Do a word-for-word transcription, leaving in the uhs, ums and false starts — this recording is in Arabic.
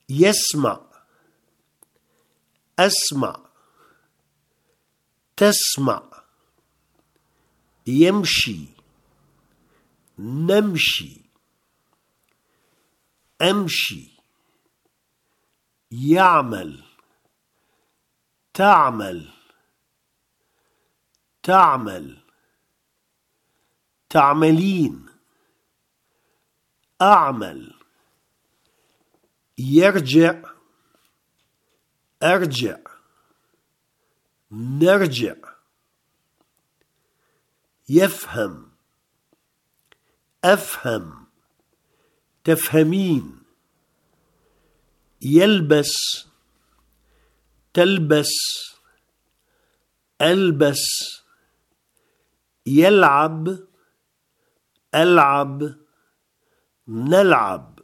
يسمع، أسمع، تسمع، يمشي، نمشي، أمشي، يعمل، تعمل، تعمل، تعملين، أعمل، يرجع، أرجع، نرجع، يفهم، أفهم، تفهمين، يلبس، تلبس، ألبس، يلعب، ألعب، نلعب.